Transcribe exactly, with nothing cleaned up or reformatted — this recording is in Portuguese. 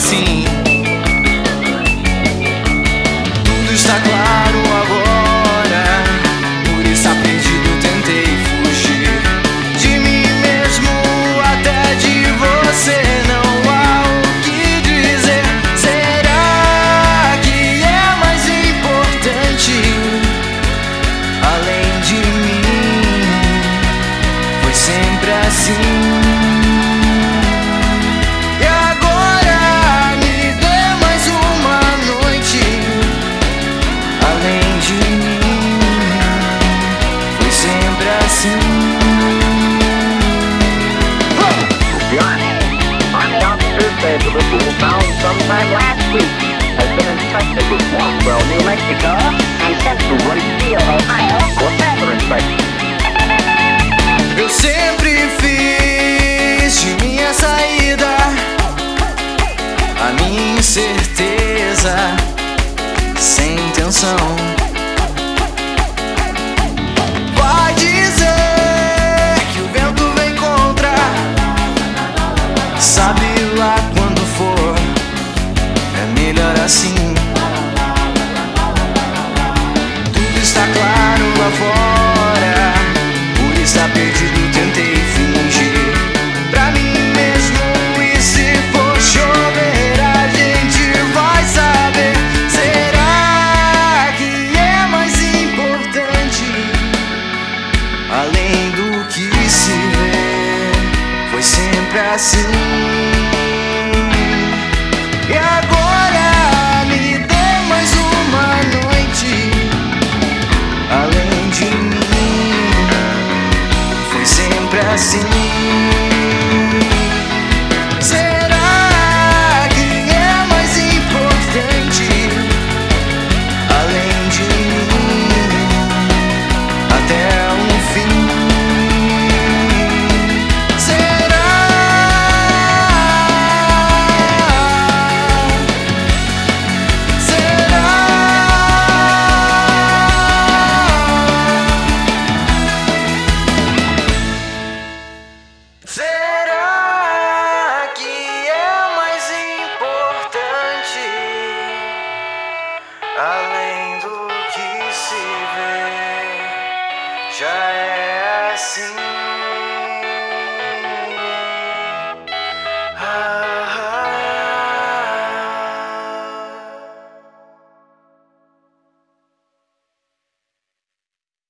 assim. Tudo está claro agora, por estar perdido tentei fugir de mim mesmo, até de você não há o que dizer. Será que é mais importante além de mim? Foi sempre assim. Said the ritual found sometime last week has been inspected with Roswell, New Mexico, and sent to Woodsville, Ohio, for further inspection. Eu sempre fiz de minha saída a minha incerteza, sem intenção. Vai dizer que o vento vem contra, sabe lá quando for, é melhor assim. Tudo está claro lá fora, por estar perdido tentei fingir pra mim mesmo. E se for chover a gente vai saber. Será que é mais importante além do que se vê? Foi sempre assim. E agora me dê mais uma noite além de mim. Foi sempre assim. Será que é mais importante além de mim? Até um fim. Será que é mais importante além do que se vê? Já é assim.